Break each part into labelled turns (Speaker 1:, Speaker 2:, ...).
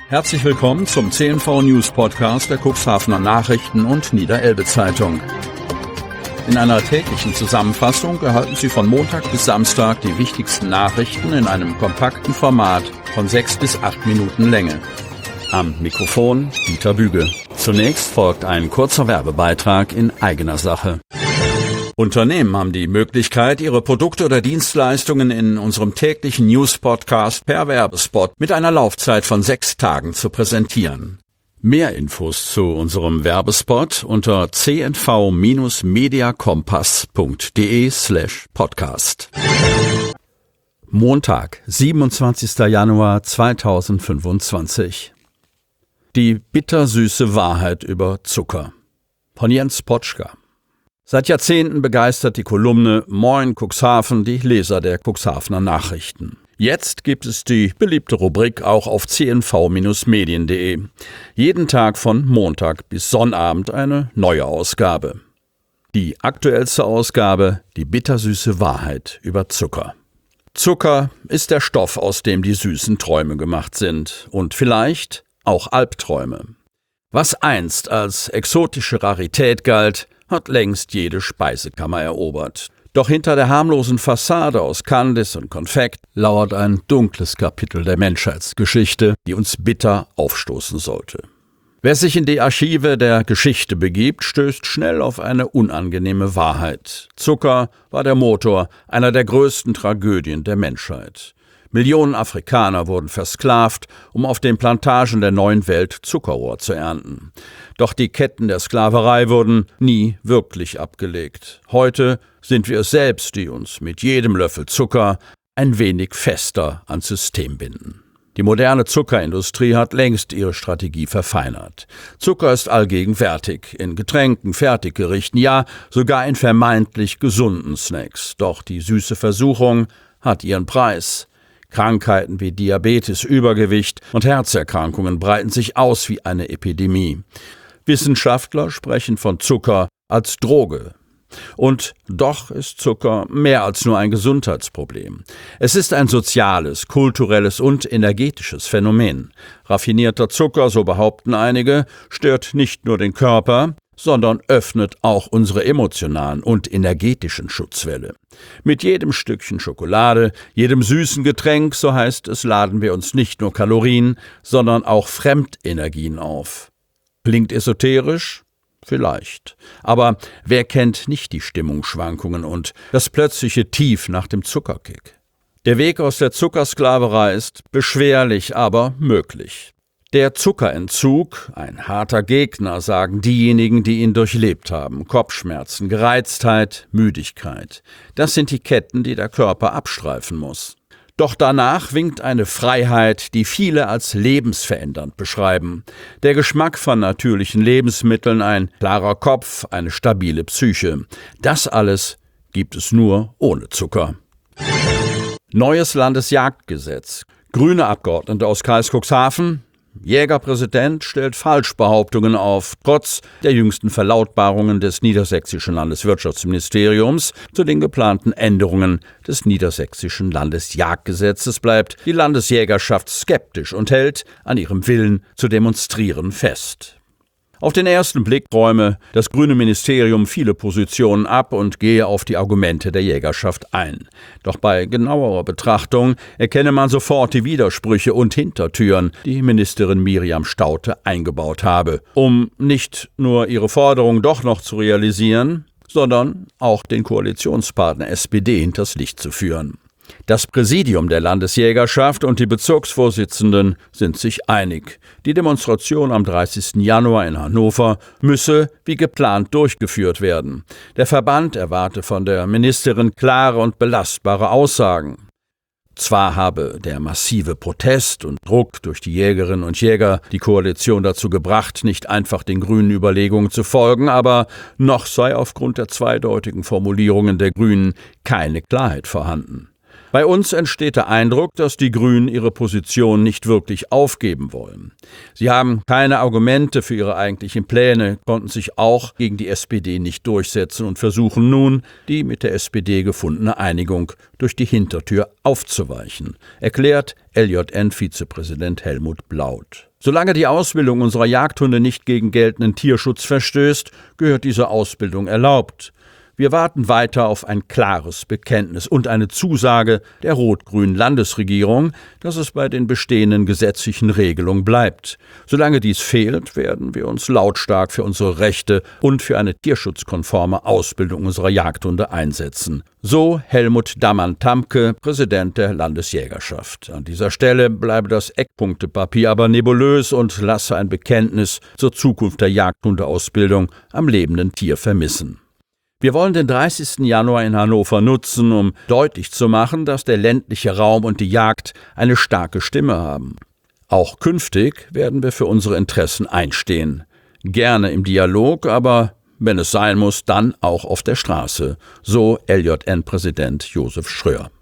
Speaker 1: Herzlich willkommen zum CNV News Podcast der Cuxhavener Nachrichten und Niederelbe Zeitung. In einer täglichen Zusammenfassung erhalten Sie von Montag bis Samstag die wichtigsten Nachrichten in einem kompakten Format von 6 bis 8 Minuten Länge. Am Mikrofon Dieter Büge. Zunächst folgt ein kurzer Werbebeitrag in eigener Sache. Unternehmen haben die Möglichkeit, ihre Produkte oder Dienstleistungen in unserem täglichen News-Podcast per Werbespot mit einer Laufzeit von 6 Tagen zu präsentieren. Mehr Infos zu unserem Werbespot unter cnv-mediakompass.de/podcast. Montag, 27. Januar 2025. Die bittersüße Wahrheit über Zucker. Von Jens Potschka. Seit Jahrzehnten begeistert die Kolumne Moin Cuxhaven die Leser der Cuxhavener Nachrichten. Jetzt gibt es die beliebte Rubrik auch auf cnv-medien.de. Jeden Tag von Montag bis Sonnabend eine neue Ausgabe. Die aktuellste Ausgabe, die bittersüße Wahrheit über Zucker. Zucker ist der Stoff, aus dem die süßen Träume gemacht sind. Und vielleicht auch Albträume. Was einst als exotische Rarität galt, hat längst jede Speisekammer erobert. Doch hinter der harmlosen Fassade aus Kandis und Konfekt lauert ein dunkles Kapitel der Menschheitsgeschichte, die uns bitter aufstoßen sollte. Wer sich in die Archive der Geschichte begibt, stößt schnell auf eine unangenehme Wahrheit. Zucker war der Motor einer der größten Tragödien der Menschheit. Millionen Afrikaner wurden versklavt, um auf den Plantagen der neuen Welt Zuckerrohr zu ernten. Doch die Ketten der Sklaverei wurden nie wirklich abgelegt. Heute sind wir es selbst, die uns mit jedem Löffel Zucker ein wenig fester ans System binden. Die moderne Zuckerindustrie hat längst ihre Strategie verfeinert. Zucker ist allgegenwärtig, in Getränken, Fertiggerichten, ja sogar in vermeintlich gesunden Snacks. Doch die süße Versuchung hat ihren Preis. Krankheiten wie Diabetes, Übergewicht und Herzerkrankungen breiten sich aus wie eine Epidemie. Wissenschaftler sprechen von Zucker als Droge. Und doch ist Zucker mehr als nur ein Gesundheitsproblem. Es ist ein soziales, kulturelles und energetisches Phänomen. Raffinierter Zucker, so behaupten einige, stört nicht nur den Körper, sondern öffnet auch unsere emotionalen und energetischen Schutzwälle. Mit jedem Stückchen Schokolade, jedem süßen Getränk, so heißt es, laden wir uns nicht nur Kalorien, sondern auch Fremdenergien auf. Klingt esoterisch? Vielleicht. Aber wer kennt nicht die Stimmungsschwankungen und das plötzliche Tief nach dem Zuckerkick? Der Weg aus der Zuckersklaverei ist beschwerlich, aber möglich. Der Zuckerentzug, ein harter Gegner, sagen diejenigen, die ihn durchlebt haben. Kopfschmerzen, Gereiztheit, Müdigkeit. Das sind die Ketten, die der Körper abstreifen muss. Doch danach winkt eine Freiheit, die viele als lebensverändernd beschreiben. Der Geschmack von natürlichen Lebensmitteln, ein klarer Kopf, eine stabile Psyche. Das alles gibt es nur ohne Zucker. Neues Landesjagdgesetz. Grüne Abgeordnete aus Kreis Cuxhaven. Jägerpräsident stellt Falschbehauptungen auf, trotz der jüngsten Verlautbarungen des niedersächsischen Landeswirtschaftsministeriums zu den geplanten Änderungen des niedersächsischen Landesjagdgesetzes bleibt die Landesjägerschaft skeptisch und hält an ihrem Willen zu demonstrieren fest. Auf den ersten Blick räume das grüne Ministerium viele Positionen ab und gehe auf die Argumente der Jägerschaft ein. Doch bei genauerer Betrachtung erkenne man sofort die Widersprüche und Hintertüren, die Ministerin Miriam Staudte eingebaut habe, um nicht nur ihre Forderung doch noch zu realisieren, sondern auch den Koalitionspartner SPD hinters Licht zu führen. Das Präsidium der Landesjägerschaft und die Bezirksvorsitzenden sind sich einig. Die Demonstration am 30. Januar in Hannover müsse wie geplant durchgeführt werden. Der Verband erwarte von der Ministerin klare und belastbare Aussagen. Zwar habe der massive Protest und Druck durch die Jägerinnen und Jäger die Koalition dazu gebracht, nicht einfach den grünen Überlegungen zu folgen, aber noch sei aufgrund der zweideutigen Formulierungen der Grünen keine Klarheit vorhanden. Bei uns entsteht der Eindruck, dass die Grünen ihre Position nicht wirklich aufgeben wollen. Sie haben keine Argumente für ihre eigentlichen Pläne, konnten sich auch gegen die SPD nicht durchsetzen und versuchen nun, die mit der SPD gefundene Einigung durch die Hintertür aufzuweichen, erklärt LJN-Vizepräsident Helmut Blaut. Solange die Ausbildung unserer Jagdhunde nicht gegen geltenden Tierschutz verstößt, gehört diese Ausbildung erlaubt. Wir warten weiter auf ein klares Bekenntnis und eine Zusage der rot-grünen Landesregierung, dass es bei den bestehenden gesetzlichen Regelungen bleibt. Solange dies fehlt, werden wir uns lautstark für unsere Rechte und für eine tierschutzkonforme Ausbildung unserer Jagdhunde einsetzen. So Helmut Dammann-Tamke, Präsident der Landesjägerschaft. An dieser Stelle bleibe das Eckpunktepapier aber nebulös und lasse ein Bekenntnis zur Zukunft der Jagdhundeausbildung am lebenden Tier vermissen. Wir wollen den 30. Januar in Hannover nutzen, um deutlich zu machen, dass der ländliche Raum und die Jagd eine starke Stimme haben. Auch künftig werden wir für unsere Interessen einstehen. Gerne im Dialog, aber wenn es sein muss, dann auch auf der Straße, so LJN-Präsident Josef Schröer.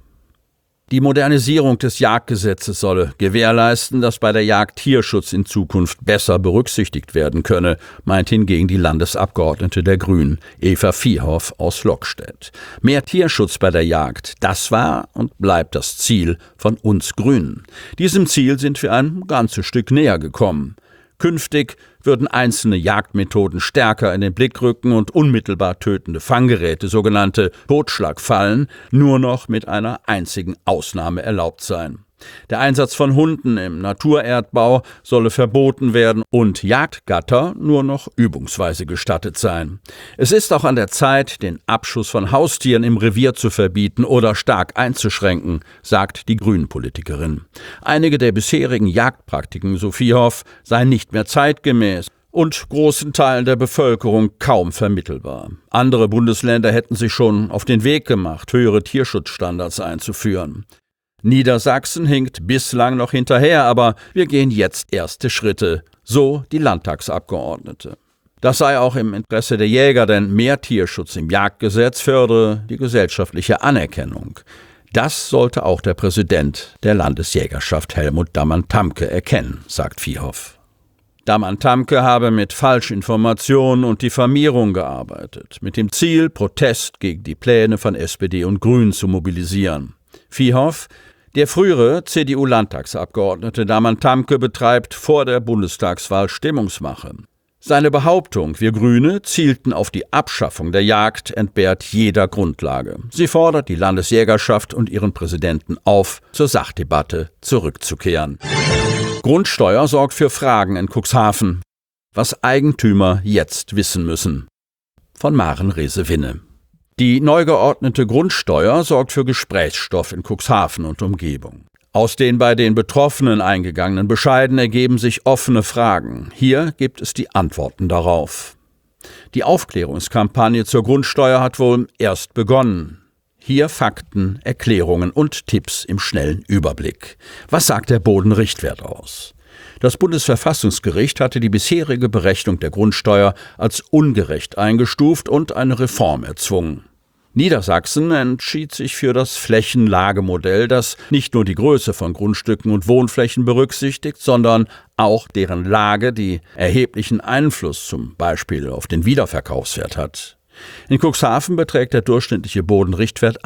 Speaker 1: Die Modernisierung des Jagdgesetzes solle gewährleisten, dass bei der Jagd Tierschutz in Zukunft besser berücksichtigt werden könne, meint hingegen die Landesabgeordnete der Grünen, Eva Vierhoff aus Lockstedt. Mehr Tierschutz bei der Jagd, das war und bleibt das Ziel von uns Grünen. Diesem Ziel sind wir ein ganzes Stück näher gekommen. Künftig würden einzelne Jagdmethoden stärker in den Blick rücken und unmittelbar tötende Fanggeräte, sogenannte Totschlagfallen, nur noch mit einer einzigen Ausnahme erlaubt sein. Der Einsatz von Hunden im Naturerdbau solle verboten werden und Jagdgatter nur noch übungsweise gestattet sein. Es ist auch an der Zeit, den Abschuss von Haustieren im Revier zu verbieten oder stark einzuschränken, sagt die Grünen-Politikerin. Einige der bisherigen Jagdpraktiken, so Vierhoff, seien nicht mehr zeitgemäß und großen Teilen der Bevölkerung kaum vermittelbar. Andere Bundesländer hätten sich schon auf den Weg gemacht, höhere Tierschutzstandards einzuführen. Niedersachsen hinkt bislang noch hinterher, aber wir gehen jetzt erste Schritte, so die Landtagsabgeordnete. Das sei auch im Interesse der Jäger, denn mehr Tierschutz im Jagdgesetz fördere die gesellschaftliche Anerkennung. Das sollte auch der Präsident der Landesjägerschaft Helmut Dammann-Tamke erkennen, sagt Vierhoff. Dammann-Tamke habe mit Falschinformationen und Diffamierung gearbeitet, mit dem Ziel, Protest gegen die Pläne von SPD und Grünen zu mobilisieren. Vierhoff: Der frühere CDU-Landtagsabgeordnete Dammann-Tamke betreibt vor der Bundestagswahl Stimmungsmache. Seine Behauptung, wir Grüne zielten auf die Abschaffung der Jagd, entbehrt jeder Grundlage. Sie fordert die Landesjägerschaft und ihren Präsidenten auf, zur Sachdebatte zurückzukehren. Grundsteuer sorgt für Fragen in Cuxhaven. Was Eigentümer jetzt wissen müssen. Von Maren Rese-Winne. Die neu geordnete Grundsteuer sorgt für Gesprächsstoff in Cuxhaven und Umgebung. Aus den bei den Betroffenen eingegangenen Bescheiden ergeben sich offene Fragen. Hier gibt es die Antworten darauf. Die Aufklärungskampagne zur Grundsteuer hat wohl erst begonnen. Hier Fakten, Erklärungen und Tipps im schnellen Überblick. Was sagt der Bodenrichtwert aus? Das Bundesverfassungsgericht hatte die bisherige Berechnung der Grundsteuer als ungerecht eingestuft und eine Reform erzwungen. Niedersachsen entschied sich für das Flächenlagemodell, das nicht nur die Größe von Grundstücken und Wohnflächen berücksichtigt, sondern auch deren Lage, die erheblichen Einfluss zum Beispiel auf den Wiederverkaufswert hat. In Cuxhaven beträgt der durchschnittliche Bodenrichtwert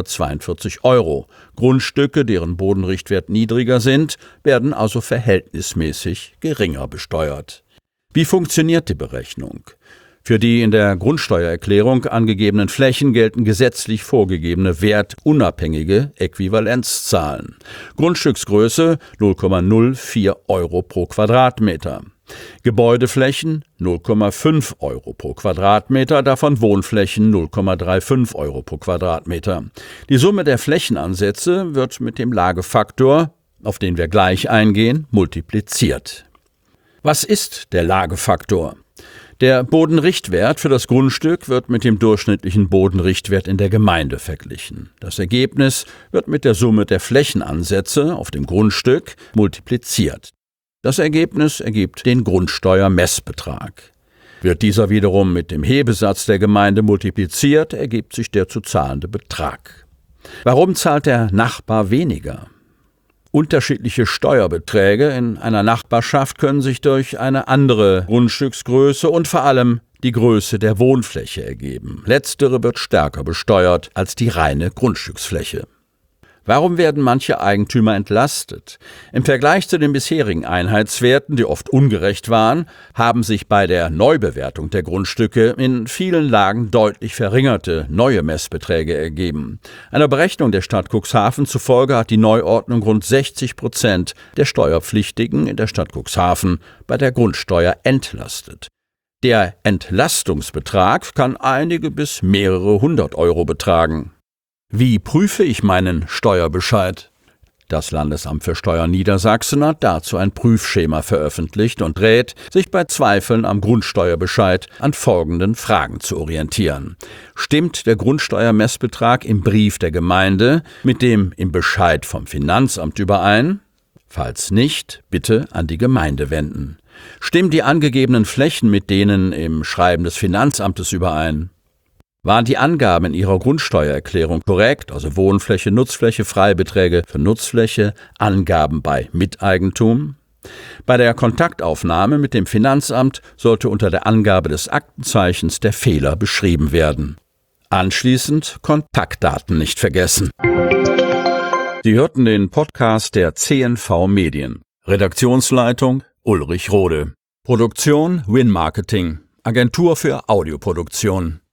Speaker 1: 142 €. Grundstücke, deren Bodenrichtwert niedriger sind, werden also verhältnismäßig geringer besteuert. Wie funktioniert die Berechnung? Für die in der Grundsteuererklärung angegebenen Flächen gelten gesetzlich vorgegebene wertunabhängige Äquivalenzzahlen. Grundstücksgröße 0,04 € pro Quadratmeter. Gebäudeflächen 0,5 € pro Quadratmeter, davon Wohnflächen 0,35 € pro Quadratmeter. Die Summe der Flächenansätze wird mit dem Lagefaktor, auf den wir gleich eingehen, multipliziert. Was ist der Lagefaktor? Der Bodenrichtwert für das Grundstück wird mit dem durchschnittlichen Bodenrichtwert in der Gemeinde verglichen. Das Ergebnis wird mit der Summe der Flächenansätze auf dem Grundstück multipliziert. Das Ergebnis ergibt den Grundsteuermessbetrag. Wird dieser wiederum mit dem Hebesatz der Gemeinde multipliziert, ergibt sich der zu zahlende Betrag. Warum zahlt der Nachbar weniger? Unterschiedliche Steuerbeträge in einer Nachbarschaft können sich durch eine andere Grundstücksgröße und vor allem die Größe der Wohnfläche ergeben. Letztere wird stärker besteuert als die reine Grundstücksfläche. Warum werden manche Eigentümer entlastet? Im Vergleich zu den bisherigen Einheitswerten, die oft ungerecht waren, haben sich bei der Neubewertung der Grundstücke in vielen Lagen deutlich verringerte neue Messbeträge ergeben. Einer Berechnung der Stadt Cuxhaven zufolge hat die Neuordnung rund 60% der Steuerpflichtigen in der Stadt Cuxhaven bei der Grundsteuer entlastet. Der Entlastungsbetrag kann einige bis mehrere hundert Euro betragen. Wie prüfe ich meinen Steuerbescheid? Das Landesamt für Steuern Niedersachsen hat dazu ein Prüfschema veröffentlicht und rät, sich bei Zweifeln am Grundsteuerbescheid an folgenden Fragen zu orientieren. Stimmt der Grundsteuermessbetrag im Brief der Gemeinde mit dem im Bescheid vom Finanzamt überein? Falls nicht, bitte an die Gemeinde wenden. Stimmen die angegebenen Flächen mit denen im Schreiben des Finanzamtes überein? Waren die Angaben in Ihrer Grundsteuererklärung korrekt, also Wohnfläche, Nutzfläche, Freibeträge für Nutzfläche, Angaben bei Miteigentum? Bei der Kontaktaufnahme mit dem Finanzamt sollte unter der Angabe des Aktenzeichens der Fehler beschrieben werden. Anschließend Kontaktdaten nicht vergessen. Sie hörten den Podcast der CNV Medien. Redaktionsleitung Ulrich Rode. Produktion Win Marketing, Agentur für Audioproduktion.